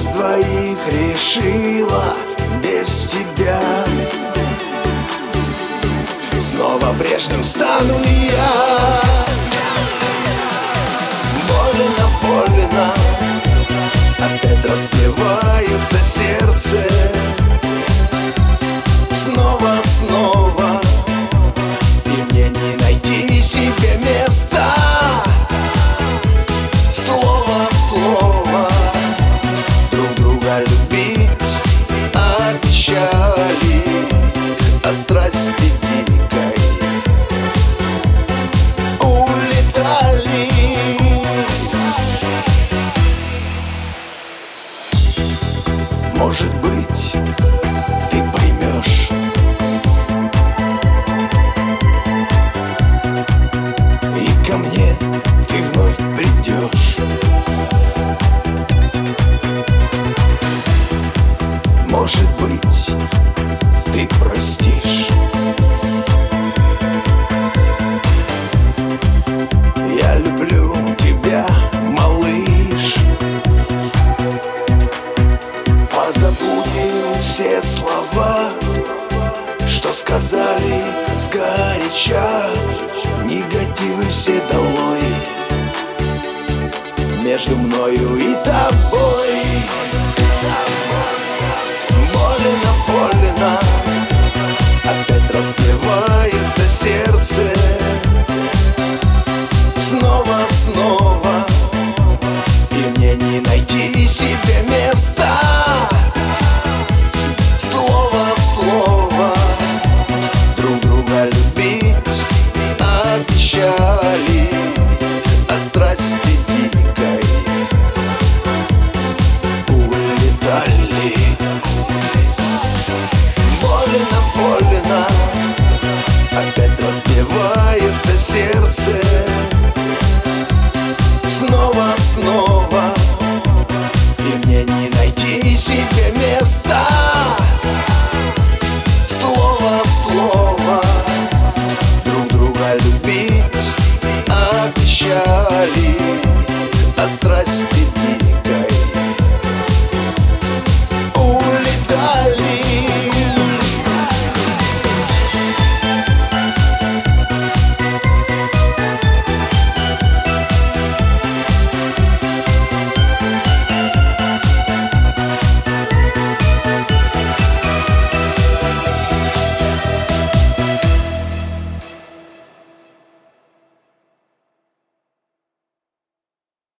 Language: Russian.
нас двоих решила без тебя. Снова прежним стану я. Больно, больно, опять разбивается сердце. Снова, снова, и мне не найти себе места. Слово в слово друг друга любить обещали. От страсти дикой улетали. Может быть, ты поймешь, и ко мне ты вновь придешь. Может быть, ты простишь. Я люблю тебя, малыш. Позабудем все слова, что сказали сгоряча. Негативы все долой между мною и тобой. Больно, больно, опять разбивается сердце. Снова, снова, и мне не найти себе места. Слово в слово друг друга любить обещали. От страсти дикой улетали. Больно, больно, опять разбивается сердце. Снова, снова, и мне не найти себе места. Слово в слово друг друга любить обещали. От страсти дикой